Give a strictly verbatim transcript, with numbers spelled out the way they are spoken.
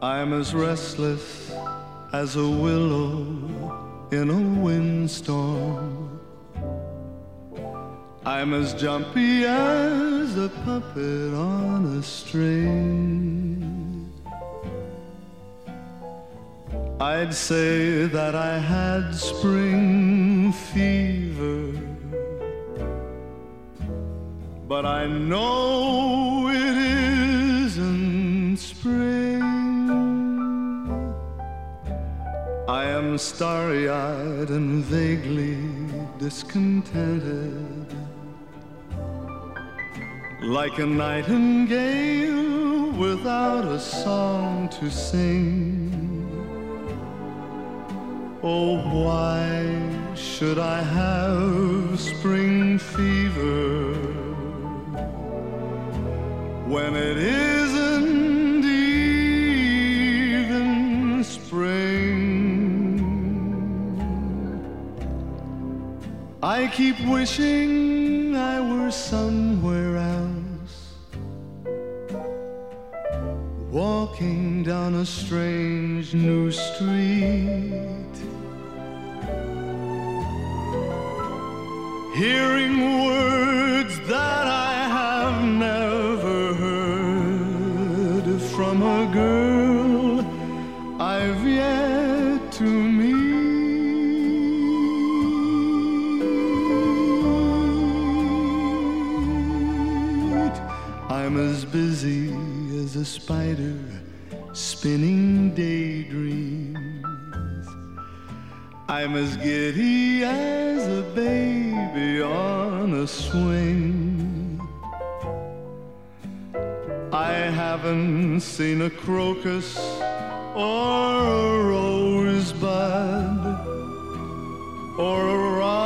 I'm as restless as a willow in a windstorm. I'm as jumpy as a puppet on a string. I'd say that I had spring fever, but I know it isn't spring. I am starry-eyed and vaguely discontented, like a nightingale without a song to sing. Oh, why should I have spring fever when it isn't even spring? I keep wishing I were somewhere else, walking down a strange new street, hearing words that I have never heard from a girl I've yet to meet. I'm as busy as a spider spinning daydreams. I'm as giddy as a baby on a swing. I haven't seen a crocus or a rosebud or a